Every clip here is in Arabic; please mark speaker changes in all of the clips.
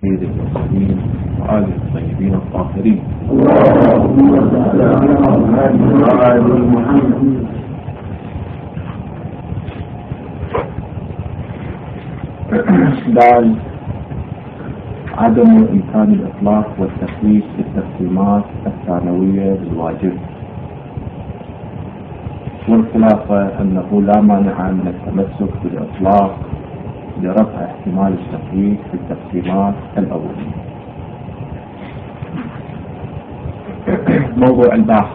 Speaker 1: سيد المرسلين وآله الطيبين الطاهرين. دال عدم إمكان الإطلاق والتخصيص في التقسيمات الثانوية للواجب، والخلاصة أنه لا مانع من التمسك بالإطلاق لرفع احتمال التفويت في التقسيمات الأولية. موضوع البحث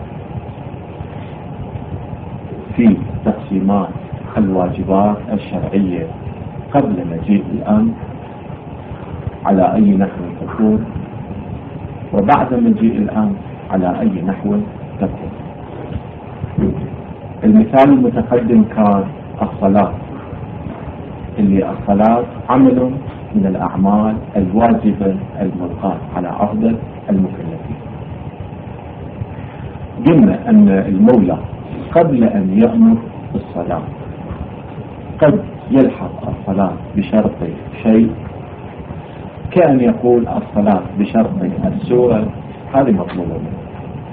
Speaker 1: في تقسيمات الواجبات الشرعية قبل مجيء الأمر على أي نحو تكون، وبعد مجيء الأمر على أي نحو تكون. المثال المتقدم كان الصلاة، اللي الصلاة عمل من الأعمال الواجبة الملقاة على أفضل المكلفين. قلنا أن المولى قبل أن يأمر بالصلاة قد يلحق الصلاة بشرط شيء، كأن يقول الصلاة بشرط السورة، هذه مطلوبة منه،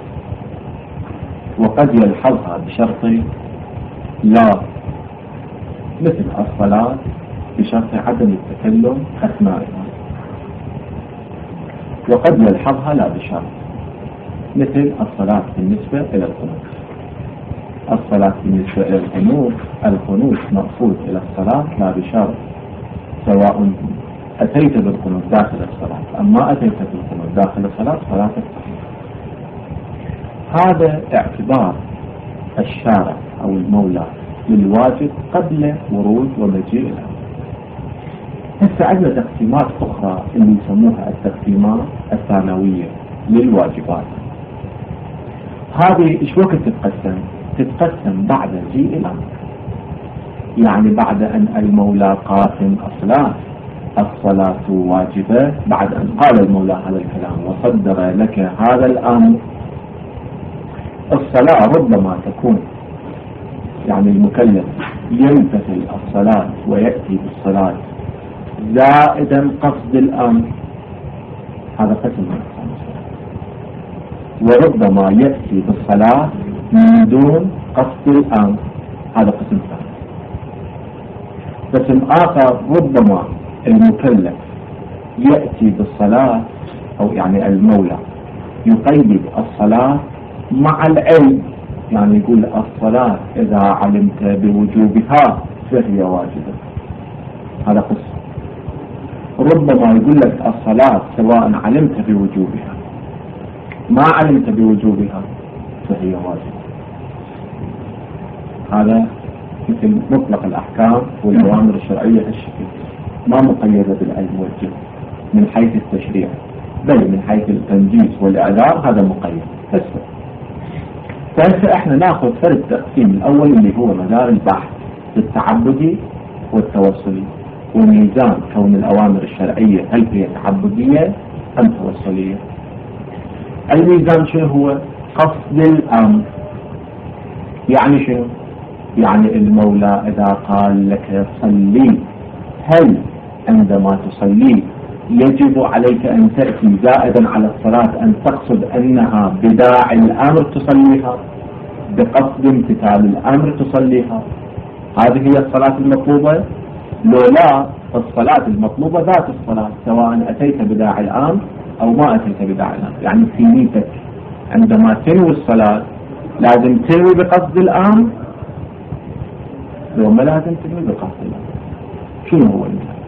Speaker 1: وقد يلحظها بشرط لا، مثل الصلاة بشرط عدم التكلم أثناءها، وقد يلحظها لا بشرط، مثل الصلاة بالنسبة إلى القنوت. الصلاة بالنسبة إلى القنوت مقصود إلى الصلاة لا بشرط، سواء أتيت بالقنوت داخل الصلاة أم ما أتيت بالقنوت داخل الصلاة صلاتك صحيحة. هذا اعتبار الشارع أو المولى للواجب قبل ورود ومجيء الأمر. هسه عندنا تقسيمات أخرى اللي يسموها التقسيمات الثانوية للواجبات. هذه إيش وقت تتقسم بعد مجيء الأمر، يعني بعد أن المولى قاسم الصلاة واجبة، بعد أن قال المولى هذا الكلام وصدر لك هذا الأمر. الصلاة ربما تكون يعني المكلف يمتثل الصلاة ويأتي بالصلاة زائدا قصد الأمر، هذا قسم من أقسام الصلاة. وربما يأتي بالصلاة من دون قصد الأمر، هذا قسم ثاني. قسم آخر ربما المكلف يأتي بالصلاة، أو يعني المولى يقيد الصلاة مع العلم، يعني يقول الصلاة إذا علمت بوجوبها فهي واجبة، هذا قسم. ربما يقول لك الصلاة سواء علمت بوجوبها ما علمت بوجوبها فهي واجبة. هذا مثل مطلق الأحكام والأوامر الشرعية الشكل، ما مقيدة بالعلم والجهل من حيث التشريع، بل من حيث التنجيز والإعذار هذا مقيد. فهسه احنا ناخذ فرد التقسيم الأول اللي هو مدار البحث التعبدي والتوصلي، وميزان كون الأوامر الشرعية هل هي تعبدية أم توصلية. الميزان شنو هو؟ قصد الأمر. يعني شنو؟ يعني المولى إذا قال لك صلي، هل عندما تصلي يجب عليك أن تأتي زائدا على الصلاة أن تقصد أنها بداعي الأمر تصليها، بقصد امتثال الأمر تصليها؟ هذه هي الصلاة المطلوبة؟ لو لا، الصلاة المطلوبة ذات الصلاة سواء أتيت بداعي الأمر أو ما أتيت بداعي الأمر. يعني في نيتك عندما تنوي الصلاة لازم تنوي بقصد الأمر، لو ما لازم تنوي بقصد الأمر. شنو هو المثال؟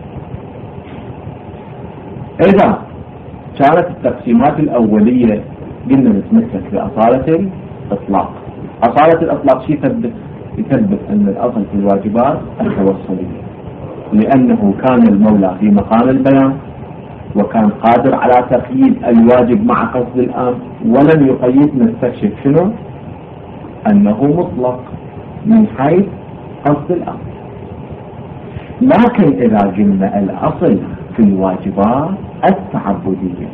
Speaker 1: إذا كانت التقسيمات الأولية قلنا نتمسك بأصالة الإطلاق. أصالة الإطلاق شيء يثبت أن الأصل في الواجبات التوصلية، لأنه كان المولى في مقام البيان وكان قادر على تقييد الواجب مع قصد الأمر، ولم يقيد. نستكشف شنو؟ أنه مطلق من حيث قصد الأمر. لكن إذا قلنا الأصل في الواجبات التعبدية،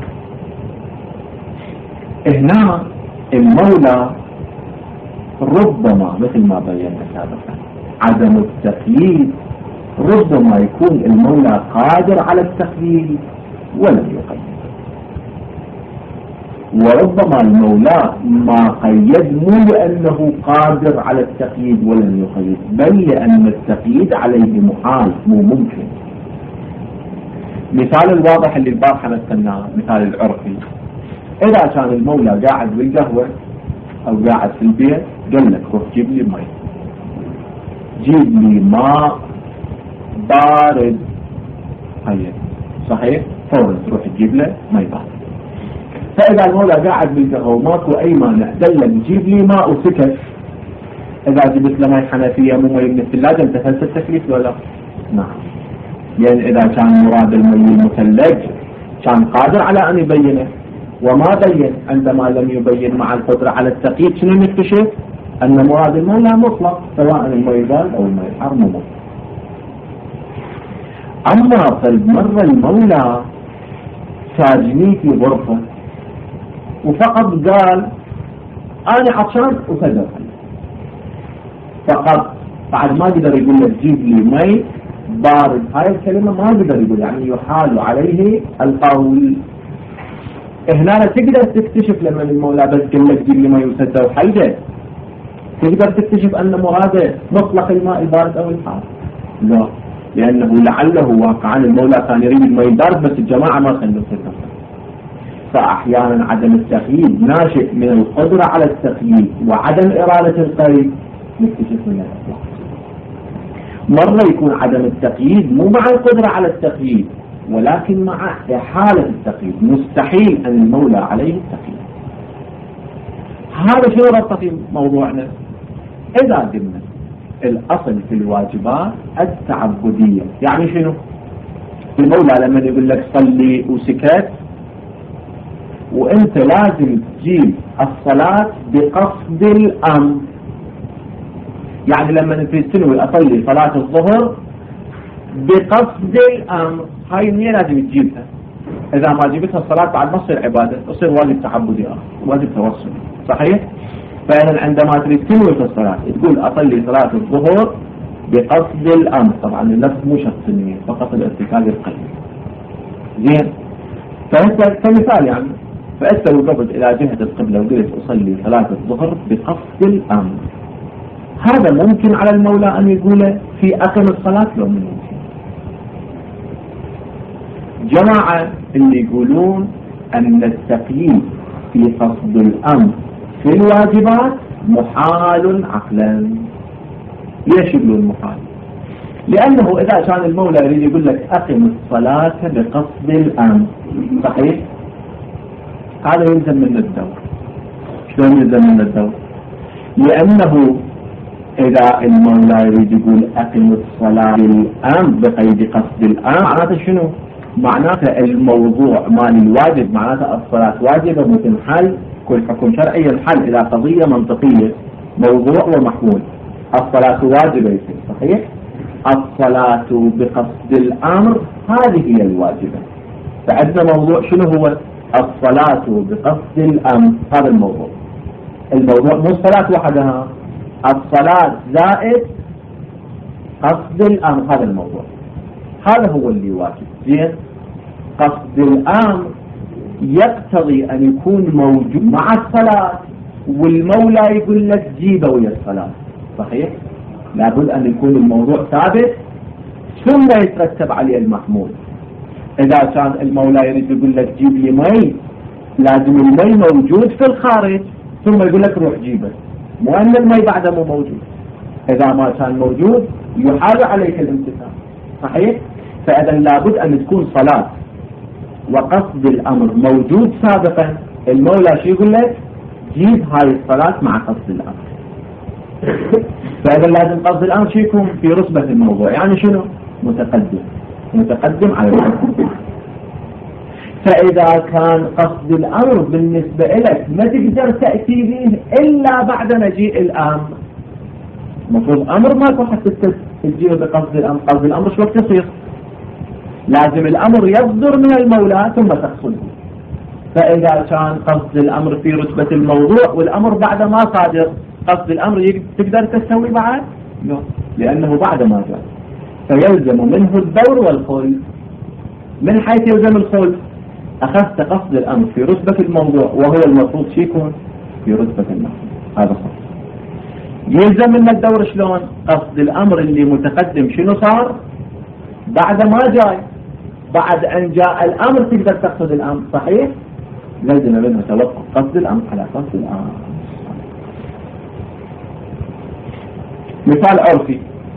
Speaker 1: هنا المولى ربما مثل ما بينا سابقا عدم التقييد ربما يكون المولى قادر على التقييد ولم يقيد، وربما المولى ما قيد مو لأنه قادر على التقييد ولم يقيد، بل لأن التقييد عليه محال مو ممكن. مثال الواضح اللي البارحة مثلناه مثال العرفي، إذا كان المولى قاعد بالقهوة أو قاعد في البيت قال لك روح جيب لي ماء، جيب لي ماء بارد، هيا صحيح فورا تروح تجيب له ماء بارد. فإذا المولى قاعد بالقهوة وماكو أي مانع قال لك جيب لي ماء وسكت، إذا جبت له ماء حنفية مو ماء من الثلاجة انت فهمت التكليف ولا؟ نعم. يعني إذا كان مراد المي المثلج كان قادر على أن يبينه وما بين، عندما لم يبين مع القدرة على التقييد شنو نكتشف؟ أن مراد المولى مطلق سواء المي بارد أو المي حار مو مطلق. أما فالمرة المولى ساجني في غرفة وفقط قال أنا عطشان وفدر، فقط بعد ما قدر يقول لك جيب لي مي بارد، هاي الكلمة ما قدر يقول، يعني يحال عليه القول. هنا تقدر تكتشف لما المولى بس قال لك جيب لي مي وسدة وحيدة، تقدر تكتشف أن مراده مطلق الماء البارد أو الحار؟ لا، لأنه لعله واقعا المولى كان يريد الماء البارد بس الجماعة ما خلوا سدة. فأحيانا عدم التقييد ناشئ من القدرة على التقييد وعدم إرادة القيد نكتشف من الأطلاق. مرة يكون عدم التقييد مو مع القدرة على التقييد ولكن مع إحالة التقييد، مستحيل أن المولى عليه التقييد. هذا شنو ربط في موضوعنا؟ إذا قلنا الأصل في الواجبات التعبدية، يعني شنو؟ المولى لما يقول لك صلي وسكت وانت لازم تجيب الصلاة بقصد الأمر، يعني لما تنوي أصلي صلاة الظهر بقصد الأمر، هاي النية لازم تجيبها. إذا ما جبتها الصلاة بعد ما تصير عبادة، تصير واجب تعبدي آخر، واجب توصل، صحيح؟ فإذا عندما تريد تنوي في الصلاة تقول أصلي صلاة الظهر بقصد الأمر، طبعا اللفظ مو شرط النية، فقط الارتكاز القلبي. زين؟ فهذا كمثال يعني، فأنت وقفت إلى جهة القبلة وقلت أصلي صلاة الظهر بقصد الأمر، هذا ممكن على المولى أن يقول في أقم الصلاة؟ لو من ممكن. جماعة اللي يقولون أن التقييد في قصد الأمر في الواجبات محال عقلا. ليش يقولون محال؟ لأنه إذا كان المولى يريد يقول لك أقم الصلاة بقصد الأمر، صحيح؟ هذا يلزم من الدور. شلون يلزم من الدور؟ لأنه إذا المولى يريد يقول أقم الصلاة بالأمر بقيد قصد الأمر، معناته شنو؟ معناته الموضوع مال الواجب، معناته الصلاة واجبة وتنحل كل حكم شرعي ينحل إلى قضية منطقية، موضوع ومحمول. الصلاة واجبة يصير صحيح؟ الصلاة بقصد الأمر هذه هي الواجبة. فعندنا موضوع شنو هو؟ الصلاة بقصد الأمر، هذا الموضوع. الموضوع مو الصلاة وحدها، الصلاة زائد قصد الأمر، هذا الموضوع، هذا هو اللي واجب. زين؟ قصد الأمر يقتضي أن يكون موجود مع الصلاة، والمولى يقول لك جيبه ويا الصلاة، صحيح؟ لابد أن يكون الموضوع ثابت ثم يترتب عليه المحمول. إذا كان المولى يريد يقول لك جيب لي مي، لازم المي موجود في الخارج ثم يقول لك روح جيبه، مو أن المي بعده مو موجود. إذا ما كان موجود يحال عليك الامتثال، صحيح؟ فإذا لابد أن تكون صلاة وقصد الأمر موجود سابقا، المولى شو يقول لك؟ جيب هاي الصلاة مع قصد الأمر. فإذا لازم قصد الأمر شو يكون في رتبة الموضوع، يعني شنو؟ متقدم على الحكم. فإذا كان قصد الأمر بالنسبة لك ما تقدر تأتي به إلا بعد مجيء الأمر، مفروض أمر ماكو حتى تجيه بقصد الأمر، قصد الأمر شو وقت يصير؟ لازم الأمر يصدر من المولى ثم تقصده. فإذا كان قصد الأمر في رتبة الموضوع والأمر بعد ما صادر، قصد الأمر تقدر تستوي بعد؟ لا، لأنه بعد ما جاء. فيلزم منه الدور والخلف. من حيث يلزم الخلف؟ أخذت قصد الأمر في رتبة الموضوع وهو المفروض يكون في رتبة المحمول، هذا صح. يلزم من الدور شلون؟ قصد الأمر اللي متقدم شنو صار؟ بعد ما جاي، بعد أن جاء الأمر تقدر تقصد الأمر، صحيح؟ لازم منه توقف قصد الأمر على قصد الأمر. مثال عرفي،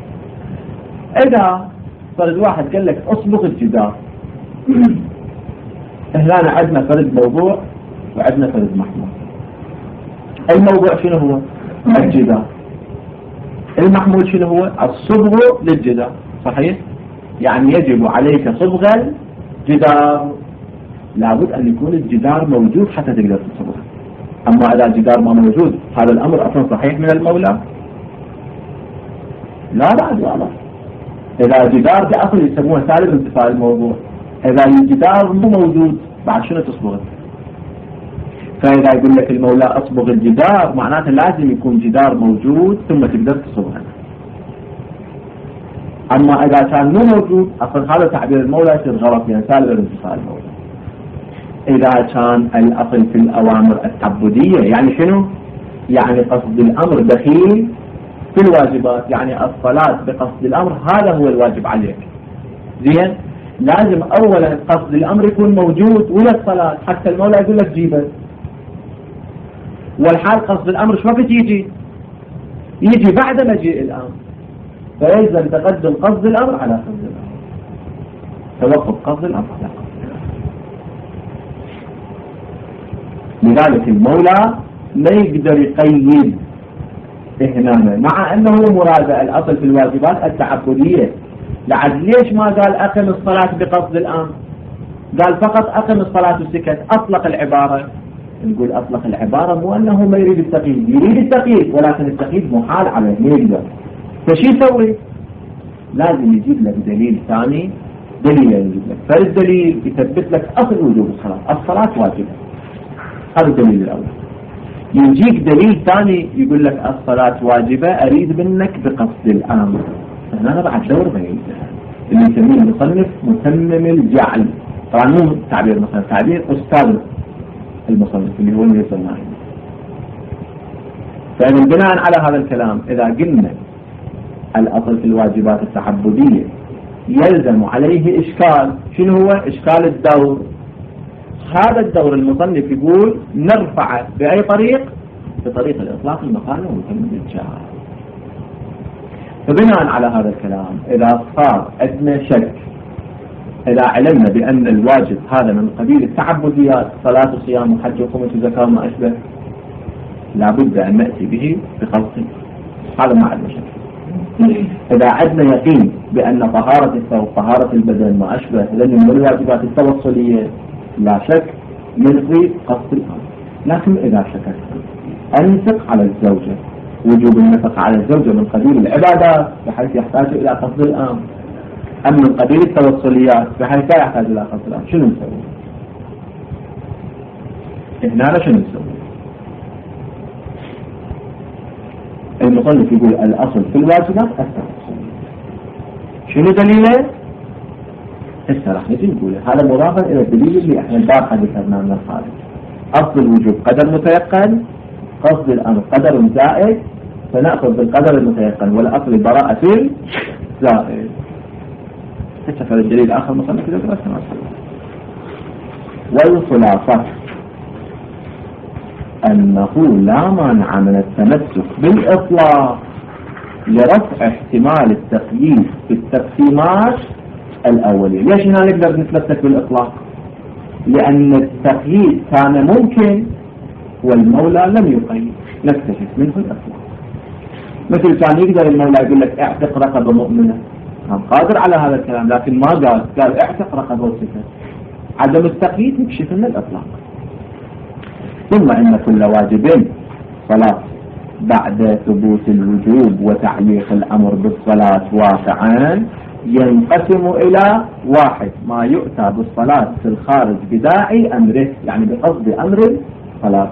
Speaker 1: إذا فرد واحد قال لك أصبغ الجدار، هنا عندنا فرد موضوع وعندنا فرد محمول. الموضوع شنو هو؟ الجدار. المحمول شنو هو؟ الصبغ للجدار، صحيح؟ يعني يجب عليك صبغ الجدار، لابد أن يكون الجدار موجود حتى تقدر تصبغه. أما إذا الجدار ما موجود هذا الأمر أصلا صحيح من المولى؟ لا لا. إذا الجدار بأصل يسموه ثالث انتفاع الموضوع، إذا الجدار مو موجود بعد شنو تصبغه؟ فإذا يقول لك المولى أصبغ الجدار معناته لازم يكون جدار موجود ثم تقدر تصبغه. أما إذا كان مو موجود أصلا هذا تعبير المولى يصير غلط، يعني ثالث انتفاع الموضوع. إذا كان الأصل في الأوامر التعبدية يعني شنو؟ يعني قصد الأمر دخيل في الواجبات، يعني الصلاة بقصد الأمر هذا هو الواجب عليك. زين؟ لازم أولا قصد الأمر يكون موجود ولا الصلاة، حتى المولى يقول لك جيبه. والحال قصد الأمر شو وقت يجي بعد مجيء الأمر، فيلزم تقدم قصد الأمر على قصد الأمر، توقف قصد الأمر على قصد الأمر. لذلك المولى ما يقدر يقيد هنا، مع أنه مراد الأصل في الواجبات التعبدية. لعد ليش ما قال أقم الصلاة بقصد الأمر؟ قال فقط أقم الصلاة وسكت، أطلق العبارة. نقول أطلق العبارة مو أنه ما يريد التقييد، يريد التقييد ولكن التقييد محال عليه، ما يقدر. فشي يسوي؟ لازم يجيب لك دليل ثاني، دليل يجيب لك فالدليل يثبت لك أصل وجوب الصلاة، الصلاة واجبة، هذا الدليل الأول. يجيك دليل ثاني يقول لك الصلاة واجبة، أريد منك بقصد الأمر. هنا بعد دور بعيد اللي يسميه المصنف متمم الجعل، طبعا مو تعبير مثلا، تعبير أستاذ المصنف اللي هو اللي يسمى. فإذا بناء على هذا الكلام إذا قلنا الأصل في الواجبات التعبدية يلزم عليه إشكال، شنو هو؟ إشكال الدور. هذا الدور المصنف يقول نرفعه بأي طريق؟ بطريق الإطلاق المقالة ومتمم الجعل. فبناء على هذا الكلام إذا صار عندنا شك، إذا علمنا بأن الواجب هذا من قبيل التعبديات، صلاة وصيام وحج وقومة وزكاة وما أشبه، لابد أن نأتي به بقصد، هذا ما عندنا شك. إذا عندنا يقين بأن طهارة الثوب طهارة البدن ما أشبه لأن من الواجبات التوصلية، لا شك نلغي قصد الأمر. لكن إذا شككت أنفق على الزوجة، وجوب النفقة على الزوجة من قبيل العبادات بحيث يحتاج إلى قصد الأمر، أم من قبيل التوصليات بحيث لا يحتاج إلى قصد الأمر، شنو نسوي؟ هنا شنو نسوي؟ المصنف يقول الأصل في الواجبات التوصلية. شنو دليله؟ هسه راح نجي نقول هذا مضافا إلى الدليل اللي احنا البارحة ذكرناه من الخارج. أصل الوجوب قدر متيقن، قصد الأمر قدر زائد، فنأخذ بالقدر المتيقن والأصل البراءة في زائد. هسه الدليل الآخر مصنف ذكره كما سبق. والخلاصة أنه لا مانع من التمسك بالإطلاق لرفع احتمال التقييد في التقسيمات الأولية. ليش هنا نقدر نتمسك بالإطلاق؟ لأن التقييد كان ممكن والمولى لم يقيد، نكتشف منه الإطلاق. مثل كان يقدر المولى يقول لك اعتق رقبة مؤمنة، كان قادر على هذا الكلام لكن ما قال اعتق رقبة وسكت. عدم التقييد يكشف لنا الإطلاق. ثم إن كل واجب صلاة بعد ثبوت الوجوب وتعليق الأمر بالصلاة واقعا ينقسم إلى واحد ما يؤتى بالصلاة في الخارج بداعي أمره، يعني بقصد أمر الصلاة.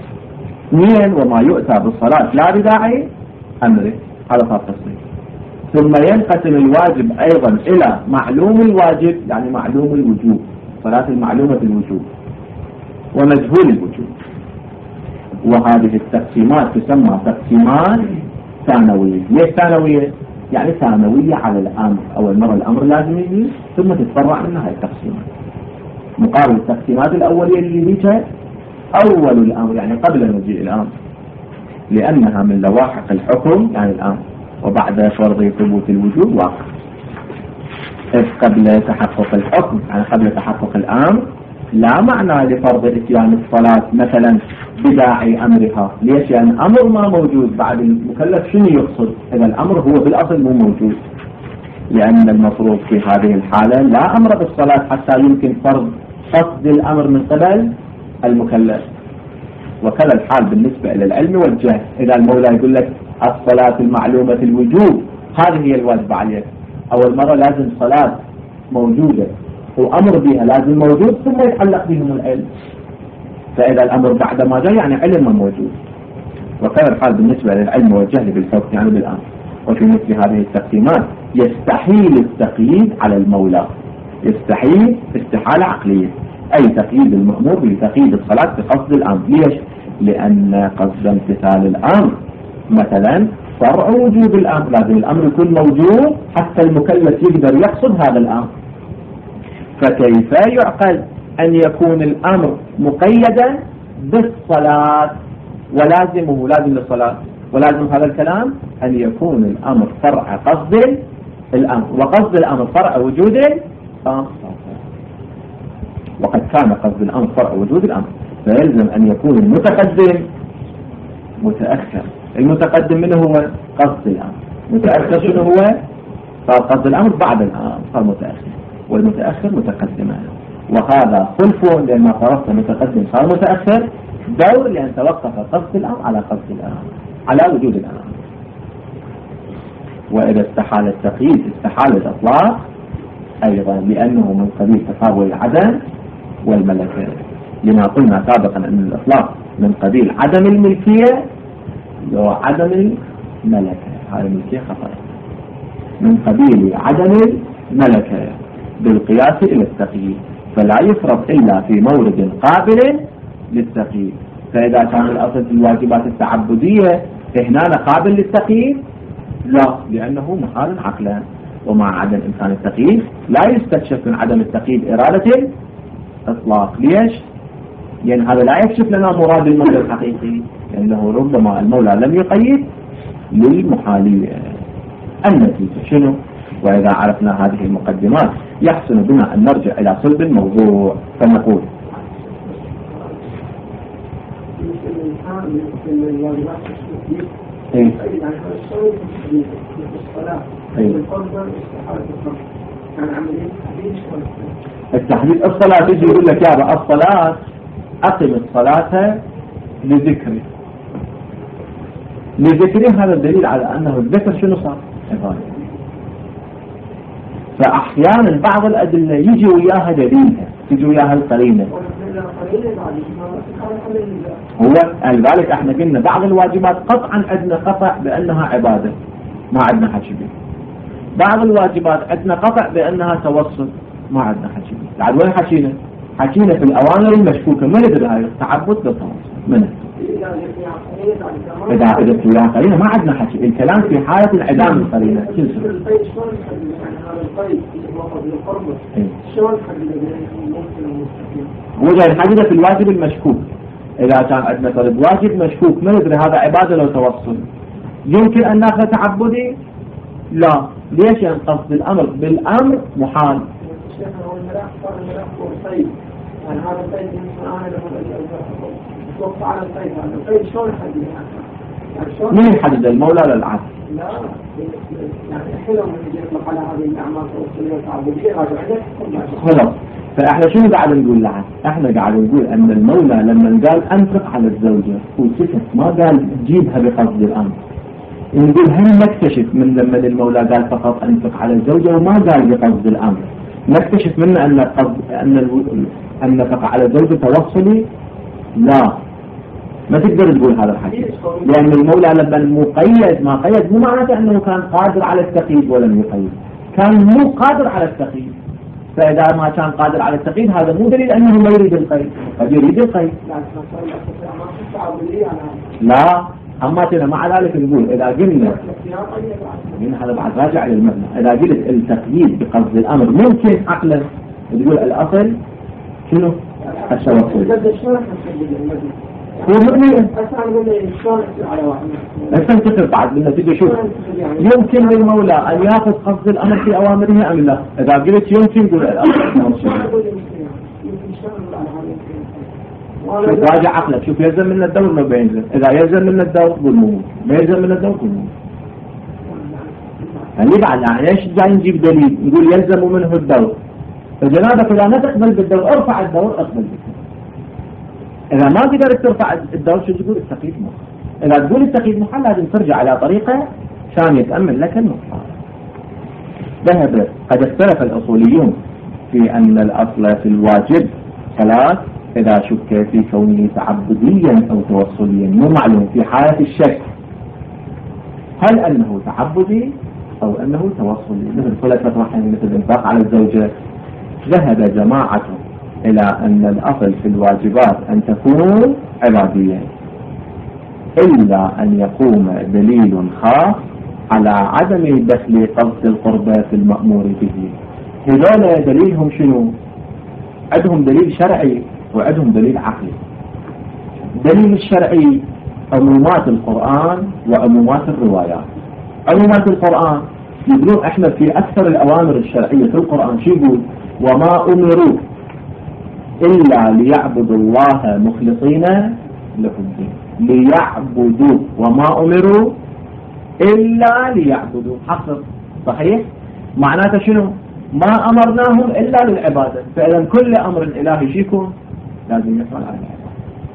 Speaker 1: اثنين وما يؤتى بالصلاة لا بداعي أمره، هذا صار تصريح. ثم ينقسم الواجب أيضا إلى معلوم الواجب يعني معلوم الوجوب، صلاة المعلومة الوجوب، ومجهول الوجوب. وهذه التقسيمات تسمى تقسيمات ثانوية. ليش ثانوية؟ يعني ثانوية على الأمر. أول مرة الأمر لازم يجي ثم تتفرع منها التقسيمات، مقابل التقسيمات الأولية اللي هي أول الأمر يعني قبل مجيء الأمر، لأنها من لواحق الحكم يعني الأمر، وبعد فرض ثبوت الوجوب واقع. إذ قبل تحقق الحكم يعني قبل تحقق الأمر لا معنى لفرض إتيان الصلاة مثلا بداعي أمرها. ليش؟ يعني أمر ما موجود بعد المكلف شنو يقصد؟ إذا الأمر هو بالأصل مو موجود، لأن المفروض في هذه الحالة لا أمر بالصلاة حتى يمكن فرض قصد الأمر من قبل المكلف. وكذا الحال بالنسبة إلى العلم والجهل. إذا المولى يقول لك الصلاة المعلومة الوجوب هذه هي الواجب عليك، أول مرة لازم صلاة موجودة وأمر بها لازم موجود ثم يتعلق بهم العلم. فإذا الأمر بعد ما جاء يعني علم موجود. وكذا الحال بالنسبة للعلم والجهل بالحكم يعني بالأمر. وفي مثل هذه التقسيمات يستحيل التقييد على المولى، يستحيل استحالة عقلية، أي تقييد المأمور بتقييد الصلاة بقصد الأمر. ليش؟ لأن قصد امتثال الأمر مثلا فرع وجوب الأمر، لازم الأمر يكون موجود حتى المكلف يقدر يقصد هذا الأمر. فكيف يعقل أن يكون الأمر مقيدا بالصلاة ولازمه لازم للصلاة، ولازم هذا الكلام أن يكون الأمر فرع قصد الأمر، وقصد الأمر فرع وجود الأمر، وقد كان قصد الأمر فرع وجود الأمر، فيلزم أن يكون المتقدم متأخر. المتقدم منه هو قصد الأمر، متأخر شنو هو؟ صار قصد الأمر بعد الأمر صار متأخر، والمتأخر متقدم. وهذا خلف لما فرضت متقدم صار متأخر دور، لأن توقف قصد الأمر على قصد الأمر على وجود الأمر. وإذا استحال التقييد استحال الإطلاق أيضا، لأنه من قبيل تفاوت العدم والملكة، لما قلنا سابقا أن الإطلاق من قبيل عدم الملكية وعدم الملكة. هذه الملكية خطأ، من قبيل عدم الملكة بالقياس إلى التقييد، فلا يفرض إلا في مورد قابل للتقييد. فإذا كان الأصل في الواجبات التعبدية هنا قابل للتقييد لا، لأنه محال عقلا. ومع عدم إمكان التقييد لا يستكشف من عدم التقييد إرادة الإطلاق. ليش؟ لأن هذا لا يكشف لنا مراد المولى الحقيقي، لأنه ربما المولى لم يقيد للمحالية. النتيجة شنو؟ وإذا عرفنا هذه المقدمات يحسن بنا أن نرجع إلى صلب الموضوع فنقول التحديد الصلاة يجي يقول لك يا الصلاة أقم الصلاة لذكري. هذا الدليل على أنه الذكر شنو صار؟ عبادة. فأحيانا بعض الأدلة يجي وياها دليلها، تجي وياها القرينة. هو لذلك احنا قلنا بعض الواجبات قطعا عندنا قطع بأنها عبادة ما عندنا حكي به، بعض الواجبات عندنا قطع بأنها توسط ما عندنا حكي به. بعد وين حكينا في الأوامر المشكوكة من هذا تعبد بالتوسط منه. إذا عدت وياها قرينة ما عندنا حكي. الكلام في حالة انعدام القرينة. وجه حدد في الواجب المشكوك. إذا كان عندنا طلب واجب مشكوك ما ندري هذا عبادة لو توصل، يمكن أن ناخذ تعبدي؟ لا. ليش؟ يعني قصد الأمر بالأمر محال. يعني هذا الطيب وقف على الطيب، هذا الطيب شلون يحدد؟ من يحدد؟ المولى للعبد؟ لا يعني حلو من يطلق على هذه الأعمال التوصيلية والتعبدية هذا عندك خلاص. فإحنا شنو قاعد نقول لعبد؟ إحنا قاعد نقول أن المولى لما قال أنفق على الزوجة وسكت ما قال جيبها بقصد الأمر، نقول هل نكتشف من لما المولى قال فقط أنفق على الزوجة وما قال بقصد الأمر، نكتشف منه أن النفقة على الزوجة توصلي؟ لا. ما تقدر تقول هذا الحديث، لأن المولى لما مقيد ما قيد مو معناته أنه كان قادر على التقييد ولم يقيد، كان مو قادر على التقييد. فإذا ما كان قادر على التقييد هذا مو دليل أنه ما يريد القيد، قد يريد القيد. لا أما مع ذلك نقول إذا قلنا هذا بعد راجع للمبنى، إذا قلت التقييد بقصد الأمر ممكن عقلا تقول الأصل شنو؟ التوصل. هو مبني أصلا تقر بعد من تجي شوف يمكن للمولى أن يأخذ قصد الأمر في أوامره أم لا؟ إذا قلت يمكن قول الأصل. راجع عقلك شوف يلزم من الدور ما بينزل، إذا يلزم من الدور قول مو، ما يلزم من الدور قول مو. يعني بعد ليش جاي نجيب دليل نقول يلزم منه الدور؟ فجنابك إذا ما تقبل بالدور ارفع الدور اقبل بالدور. إذا ما قدرت ترفع الدور شو تقول؟ التقييد محال. إذا تقول التقييد محال لازم ترجع على طريقة عشان يتأمل لك المحال. ذهب قد اختلف الأصوليون في أن الأصل في الواجب ثلاث إذا شك في كونه تعبديا أو توصليا، مو معلوم في حالة الشك هل أنه تعبدي أو أنه توصلي، مثل صلة رحم، مثل الإنفاق على الزوجة. ذهب جماعة إلى أن الأصل في الواجبات أن تكون عبادية إلا أن يقوم دليل خاص على عدم دخل قصد القربة في المأمور به. هذول دليلهم شنو؟ عندهم دليل شرعي وعندهم دليل عقلي. دليل الشرعي عمومات القرآن وعمومات الروايات. عمومات القرآن يقولون احنا في أكثر الأوامر الشرعية في القرآن شو يقول؟ وما أمروا إلا ليعبدوا الله مخلصين له الدين. ليعبدوا، وما أمروا إلا ليعبدوا، حصر صحيح؟ معناته شنو؟ ما أمرناهم إلا للعبادة. فإذا كل أمر إلهي شيكون لازم يفعل على العبادة.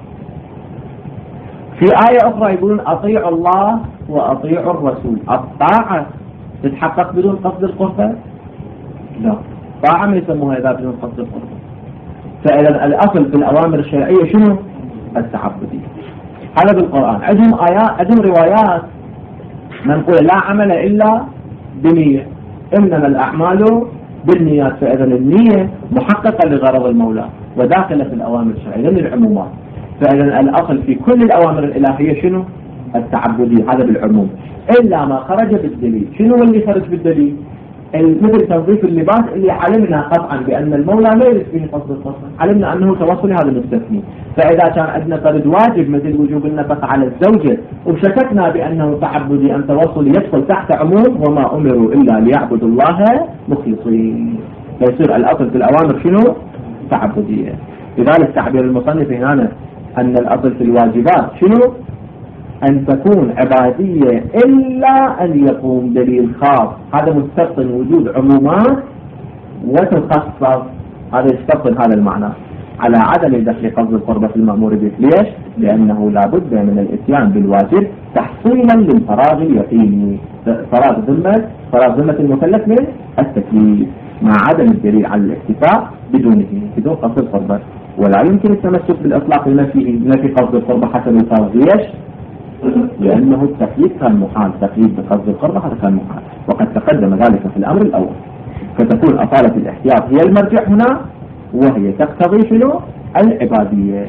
Speaker 1: في آية أخرى يقولون أطيعوا الله وأطيعوا الرسول. الطاعة تتحقق بدون قصد القربة؟ لا، طاعة ما يسموها إذا بدون قصد القربة. فإذا الأصل في الأوامر الشرعية شنو؟ التعبدية. هذا بالقرآن. عندهم آيات، عندهم روايات نقول لا عمل إلا بنية، إنما الأعمال بالنيات. فإذا النية محققة لغرض المولى وداخلة في الأوامر الشرعية من العمومات. فإذا الأصل في كل الأوامر الإلهية شنو؟ التعبدية. هذا بالعموم إلا ما خرج بالدليل. شنو اللي خرج بالدليل؟ مثل تنظيف اللباس اللي علمنا قطعا بأن المولى لا يريد فيه قصد القصد، علمنا أنه توصلي، هذا مستثني. فإذا كان عندنا فرد واجب مثل وجوب النفقة على الزوجة وشككنا بأنه تعبدي أم توصلي يدخل تحت عموم وما أمروا إلا ليعبدوا الله مخلصين، فيصير الأصل في الأوامر شنو؟ تعبدية. لذلك تعبير المصنف هنا أن الأصل في الواجبات شنو؟ أن تكون عبادية إلا أن يقوم دليل خاص. هذا مستقل وجود عمومات وتخصص، هذا يستقل هذا المعنى على عدم دخل قصد القربة في المأمور به. ليش؟ لأنه لا بد من الاتيان بالواجب تحصيلا للفراغ اليقيني، فراغ ذمة المكلف من التكليف، مع عدم الدليل على الاكتفاء بدون قصد القربة. ولا يمكن التمسك بالإطلاق لنفي قصد القربة حسب الفرض. ليش؟ لأنه التقييد كان محال، تقييد بقصد القربة هذا كان محال، وقد تقدم ذلك في الأمر الأول. فتكون أصالة الاحتياط هي المرجع هنا، وهي تقتضي شنو؟ العبادية.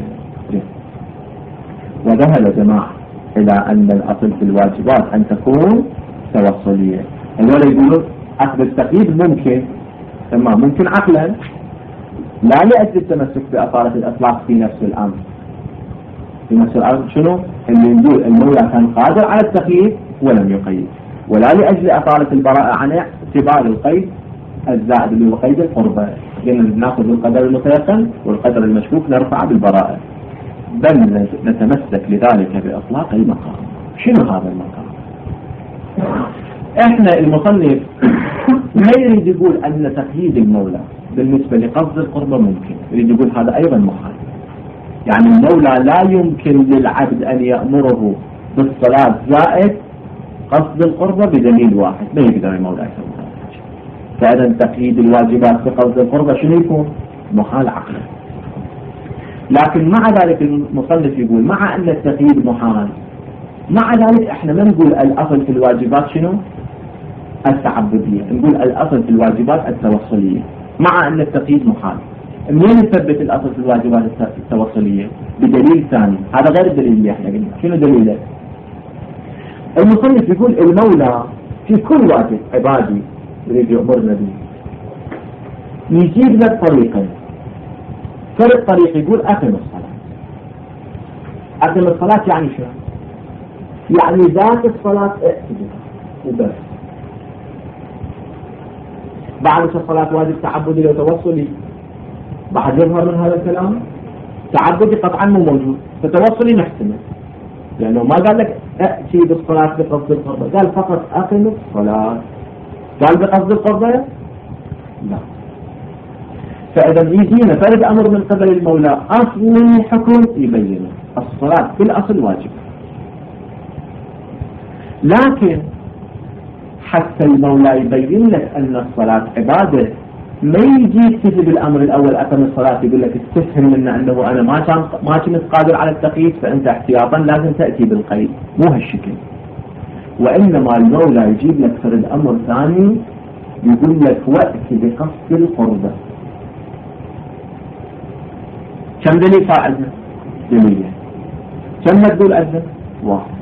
Speaker 1: وذهب جماعة إلى أن الأصل في الواجبات أن تكون توصلية. هذول يقولون أخذ التقييد ممكن، أما ممكن عقلا، لا لأجل التمسك بأصالة الإطلاق في نفس الأمر. في نفس الأمر شنو؟ اللي يقول المولى كان قادر على التقييد ولم يقيد، ولا لأجل أصالة البراءة عن اعتبار القيد الزائد اللي هو قيد القربة. قلنا ناخذ القدر المتيقن والقدر المشكوك نرفع بالبراءة، بل نتمسك لذلك بإطلاق المقام. شنو هذا المقام؟ احنا المصنف ما يريد يقول أن تقييد المولى بالنسبة لقصد القربة ممكن، يريد يقول هذا أيضا محال. يعني المولى لا يمكن للعبد أن يأمره بالصلاة زائد قصد القربة بدليل واحد، ما يقدر المولى يسوي هذا. فإذا تقييد الواجبات بقصد القربة شنو يكون؟ محال عقلا. لكن مع ذلك المصنف يقول مع أن التقييد محال، مع ذلك احنا ما نقول الأصل في الواجبات شنو؟ التعبدية، نقول الأصل في الواجبات التوصلية مع أن التقييد محال. منين نثبت الأصل في الواجبات التوصلية؟ بدليل ثاني، هذا غير الدليل اللي احنا قلنا. شنو دليله؟ المصنف يقول المولى في كل واجب عبادي يريد يأمرنا به يجيب لك طريقين. فرق طريق يقول أقم الصلاة. أقم الصلاة يعني شنو؟ يعني ذات الصلاة اعتبر وبس. بعد الصلاة واجب تعبدي وتوصلي، بعد يظهر من هذا الكلام تعبدي قطعا مو موجود، فتوصلي نحتمل، لأنه ما قال لك أأتي بالصلاة بقصد القربة، قال فقط أقم الصلاة. قال بقصد القربة؟ لا. فإذا يجينا فرد أمر من قبل المولى أصل الحكم يبينه، الصلاة بالأصل واجب، لكن حتى المولى يبين لك أن الصلاة عبادة ما يجي يكتفي بالأمر الأول أقم الصلاة يقول لك استفهم منا أنه أنا ما كنت قادر على التقييد فأنت احتياطا لازم تأتي بالقيد، مو هالشكل. وإنما المولى يجيب لك فرد أمر ثاني يقول لك وقت بقصد القربة. كم دليل فاعلنا؟ دليلين. كم مدلول أذن؟ واحد.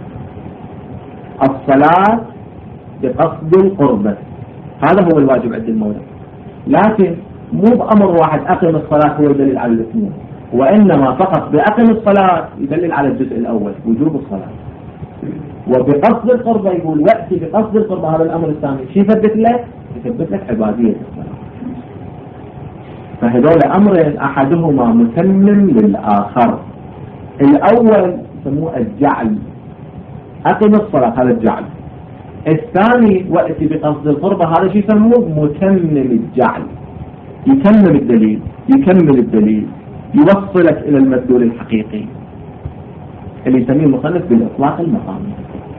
Speaker 1: الصلاة بقصد القربة هذا هو الواجب عند المولى، لكن مو بأمر واحد أقم الصلاة هو يدلل على الاثنين، وإنما فقط بأقم الصلاة يدلل على الجزء الأول وجوب الصلاة، وبقصد القربة يقول وقت بقصد القربة هذا الأمر الثاني. شو يثبت لك؟ يثبت لك عبادية الصلاة. فهذول أمرين أحدهما متمم للآخر. الأول يسموه الجعل، أقم الصلاة هذا الجعل. الثاني وقت بقصد القربة هذا شيء يسموه متمم الجعل، يتمم الدليل، يكمل الدليل، يوصلك إلى المدلول الحقيقي اللي يسميه المصنف بالإطلاق المقامي.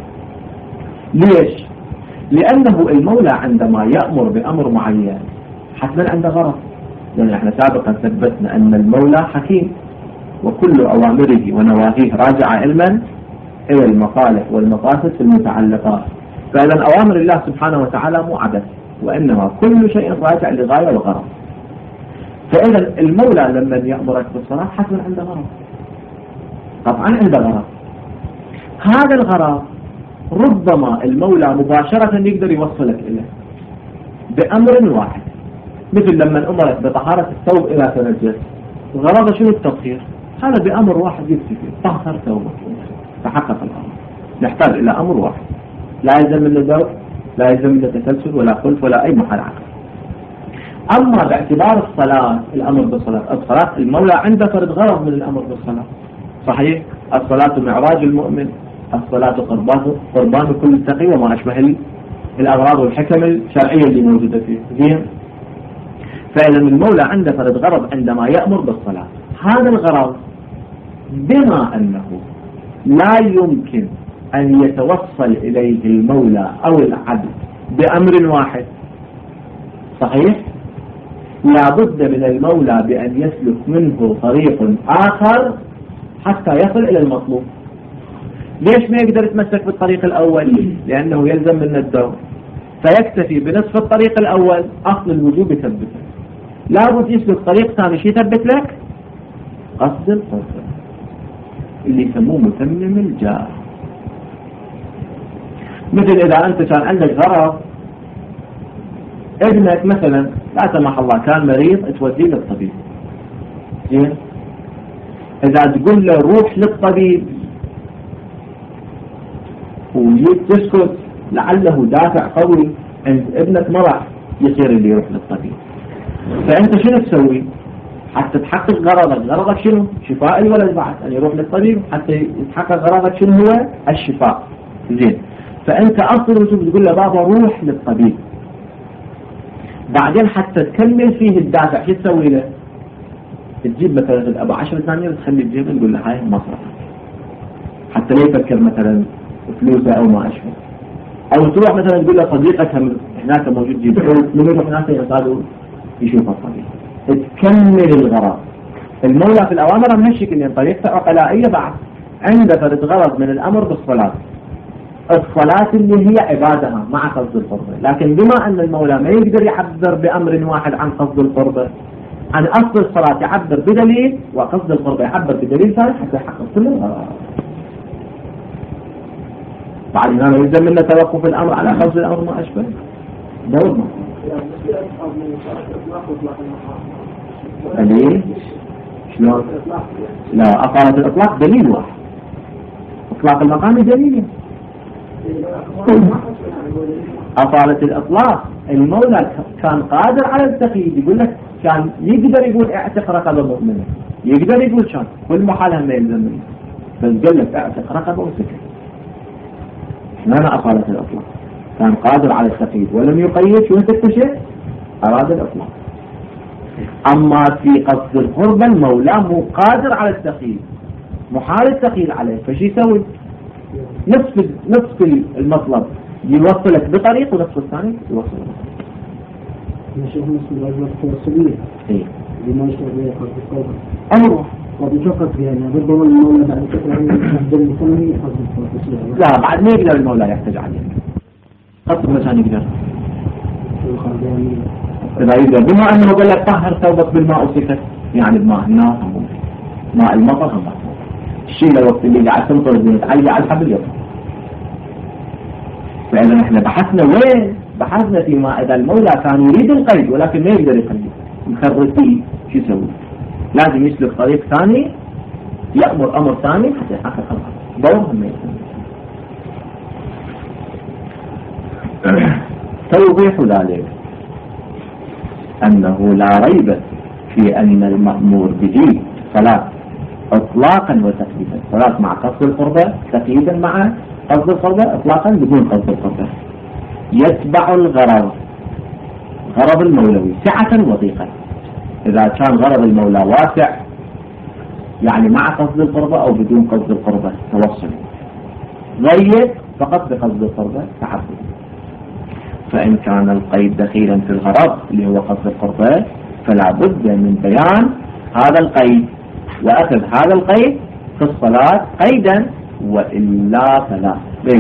Speaker 1: ليش؟ لأنه المولى عندما يأمر بأمر معين حتما عنده غرض، لأن احنا سابقا ثبتنا أن المولى حكيم وكل أوامره ونواهيه راجعة علما إلى المصالح والمقاصد في المتعلقات. فإذا أوامر الله سبحانه وتعالى مو عبث، وإنما كل شيء راجع لغاية وغرض. فإذا المولى لما يأمرك بالصلاة حتما عنده غرض، قطعا عنده غرض. هذا الغرض ربما المولى مباشرة يقدر يوصلك إليه بأمر واحد، مثل لما أمرك بطهارة الثوب إلى تنجس، غرض شنو؟ التطهير. هذا بأمر واحد يكفي، طهر ثوبك تحقق الأمر. نحتاج إلى أمر واحد، لا يلزم من الدور، لا يلزم من التسلسل ولا خلف ولا أي محل عقل. أما باعتبار الصلاة، الأمر بالصلاة، الصلاة المولى عنده فرد غرض من الأمر بالصلاة. صحيح؟ الصلاة معراج المؤمن، الصلاة قربان كل تقي وما أشبه الأغراض والحكم الشرعية اللي موجودة فيه. زين؟ فإذا المولى عنده فرد غرض عندما يأمر بالصلاة. هذا الغرض بما أنه لا يمكن أن يتوصل إليه المولى أو العبد بأمر واحد، صحيح؟ لا بد من المولى بأن يسلك منه طريق آخر حتى يصل إلى المطلوب. ليش ما يقدر يتمسك بالطريق الأول؟ لأنه يلزم من الدور، فيكتفي بنصف الطريق الأول، أصل الوجوب يثبته. لا بد يسلك طريق ثاني شو يثبت لك؟ قصد القصد اللي يسموه متمم الجاه. مثل إذا أنت كان عندك غرض ابنك مثلا لا سمح الله كان مريض توديه للطبيب، زين؟ إذا تقول له روح للطبيب وتسكت لعله دافع قوي عند ابنك ما راح يصير اللي يروح للطبيب. فأنت شنو تسوي حتى تحقق غرضك؟ غرضك شنو؟ شفاء الولد بعد أن يروح للطبيب حتى يتحقق غرضك شنو هو؟ الشفاء. زين؟ فأنت أصلا تقول له بابا روح للطبيب، بعدين حتى تكمل فيه الدافع شو تسوي له؟ تجيب مثلا أبو 10 ثانية وتخلي الجيب تقول له هاي مصرف حتى لا يفكر مثلا فلوسه أو ما أشبه. أو تروح مثلا تقول له صديقك هناك موجود جيب من يروح هناك يصادوا يشوف الطبيب. تكمل الغرض. المولى في الأوامر مهشك إن طريقة عقلائية بعد عند فرد غرض من الأمر بالصلاة، الصلاة اللي هي عبادها مع قصد القربة، لكن بما أن المولى ما يقدر يعبر بأمر واحد عن قصد القربة، عن أصل الصلاة يعبر بدليل، وقصد القربة يعبر بدليل ثاني حتى يحقق كل الغرض. بعد هنا يلزم منا توقف الأمر على قصد الأمر ما أشبه دور ما دليل شلون؟ لا، أطالة الإطلاق دليل واحد، إطلاق المقام دليل. أطالة الإطلاق المولى كان قادر على التقييد، يقول لك كان يقدر يقول اعتق رقبة مؤمنة، يقدر يقول شان كل محالها ما يلزم منه، بس قال لك اعتق رقبة وسكت. هنا أطالة الإطلاق، كان قادر على التقييد ولم يقيد. شو تكتشف؟ أراد الإطلاق. أما في قصد القربة المولى مو قادر على التقييد، محال التقييد عليه، فشي يسوي؟ نصف المطلب يوصلك بطريق ونصف الثاني يوصلك.
Speaker 2: نشوف نصف الأجوبة التوصلية.
Speaker 1: إيه.
Speaker 2: بما يشعر بها قصد القربة.
Speaker 1: أيوه.
Speaker 2: قد يفقد فيها أن ربما المولى بعد فترة يحدد المثلمي قصد التوصلية.
Speaker 1: لا، بعد ما يقدر المولى يحتاج عليه. قصد مثلا يقدر. إذا يقدر بما أنه قال لك طهر ثوبك بالماء وسكت، يعني بماء النار هم ممكن، ماء المطر هم ممكن. الشيء لو اللي قاعد تنطر الزيت علي على الحبل يطلع. فإذا نحن بحثنا وين؟ بحثنا فيما إذا المولى كان يريد القيد ولكن ما يقدر يقيد، مخرج فيه شو يسوي؟ لازم يسلك طريق ثاني، يأمر أمر ثاني حتى يحقق القصد. دورهم ما يسمى. توضيح ذلك أنه لا ريب في أن المأمور به صلاة اطلاقا وتقييدا، صلاة مع قصد القربة، تقييدا مع قصد القربة، اطلاقا بدون قصد القربة، يتبع الغرض، غرض المولوي سعة وضيقا. إذا كان غرض المولى واسع يعني مع قصد القربة أو بدون قصد القربة توصل، ضيق فقط بقصد القربة تعبد. فإن كان القيد دخيلا في الغرض اللي هو قصد القربة فلا بد من بيان هذا القيد وأخذ هذا القيد في الصلاة قيدا، وإلا فلا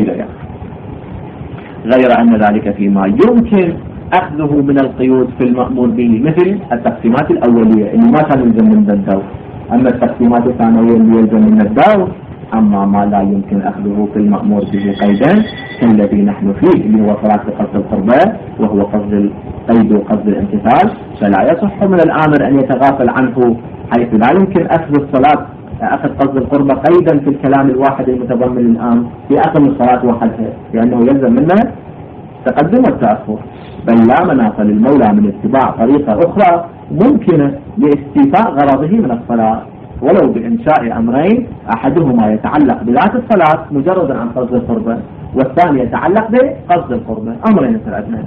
Speaker 1: غير أن ذلك فيما يمكن أخذه من القيود في المأمور به، مثل التقسيمات الأولية اللي ما كان يلزم من الدور، أما التقسيمات الثانوية اللي يلزم من الدور. أما ما لا يمكن أخذه في المأمور به قيدا الذي نحن فيه اللي هو صلاة قصد القربة وهو قصد القيد وقصد الامتثال، فلا يصح من الآمر أن يتغافل عنه، حيث لا يمكن أخذ الصلاة أخذ قصد القربة قيدا في الكلام الواحد المتضمن الآن في أقم الصلاة وحدها، لأنه يلزم منه تقدم والتأخر، بل لا مناص للمولى من اتباع طريقة أخرى ممكنة لاستيفاء غرضه من الصلاة، ولو بإنشاء أمرين أحدهما يتعلق بذات الصلاة مجردا عن قصد القربة، والثاني يتعلق بقصد القربة. أمرين يتعلقنا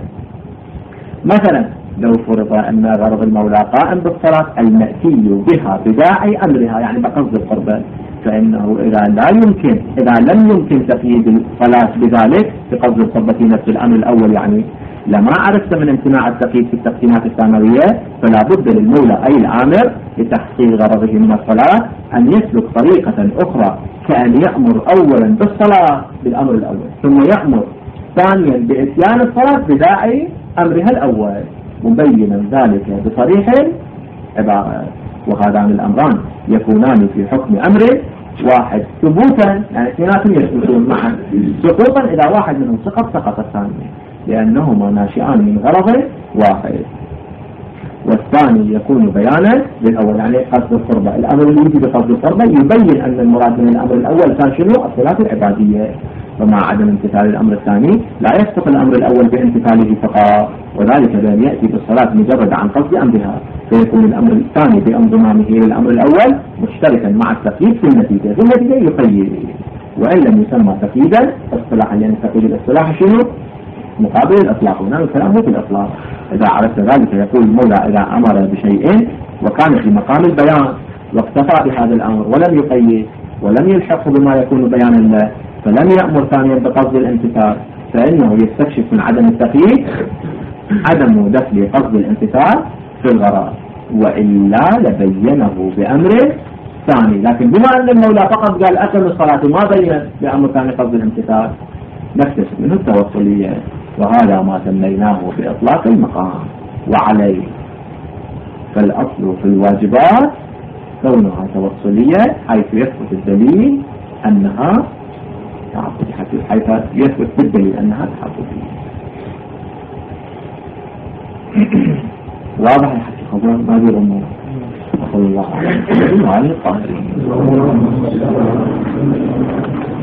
Speaker 1: مثلا لو فرض أن غرض المولى قائم بالصلاة المأتي بها بداعي أمرها يعني بقصد القربة، فإنه إذا لم يمكن تقييد الصلاة بذلك بقصد القربة في نفس الأمر الأول، يعني لما عرفت من امتناع التقييد في التقسيمات الثانوية، فلا بد للمولى أي الآمر لتحصيل غرضه من الصلاة أن يسلك طريقة أخرى، كأن يأمر أولا بالصلاة بالأمر الأول ثم يأمر ثانيا بإتيان الصلاة بداعي أمرها الأول، مبينا ذلك بصريح عبارة. وهذان الأمران يكونان في حكم أمر واحد ثبوتا، يعني اثنيناتهم يثبتون معا، سقوطا إذا واحد منهم سقط الثاني، لأنهما ناشئان من غرض واحد. والثاني يكون بيانا للأول، يعني قصد القربة، الأمر اللي يجي بقصد القربة يبين أن المراد من الأمر الأول كان شنو؟ الصلاة العبادية، ومع عدم امتثال الأمر الثاني لا يسقط الأمر الأول بامتثاله فقط، وذلك بأن يأتي بالصلاة مجرد عن قصد أمرها، فيكون الأمر الثاني بانضمامه للأمر الأول مشتركا مع التقييد في النتيجة، يقيد، وإن لم يسمى تقييدا اصطلاحا، لأن التقييد الاصطلاحي شنو؟ مقابل الإطلاق، ونحن الكلام مو في الإطلاق. إذا عرفت ذلك يقول المولى إذا أمر بشيء وكان في مقام البيان واكتفى بهذا الأمر ولم يقيد ولم يلحقه بما يكون بيانا له، فلم يأمر ثانيا بقصد الامتثال، فإنه يستكشف من عدم التقييد عدم دخل قصد الامتثال في الغرض، وإلا لبينه بأمر ثاني. لكن بما أن المولى فقط قال أقم الصلاة ما بين بأمر ثاني قبل الامتثال نكتسب منه التوصلية، وهذا ما سميناه بإطلاق المقام. وعليه فالأصل في الواجبات كونها توصلية حيث يثبت الدليل أنها تعبدية، حيث يثبت بالدليل أنها تعبدية. واضح الحكي خبر ما بيغمون. وصلى الله عليه وسلم وعلى القائلين.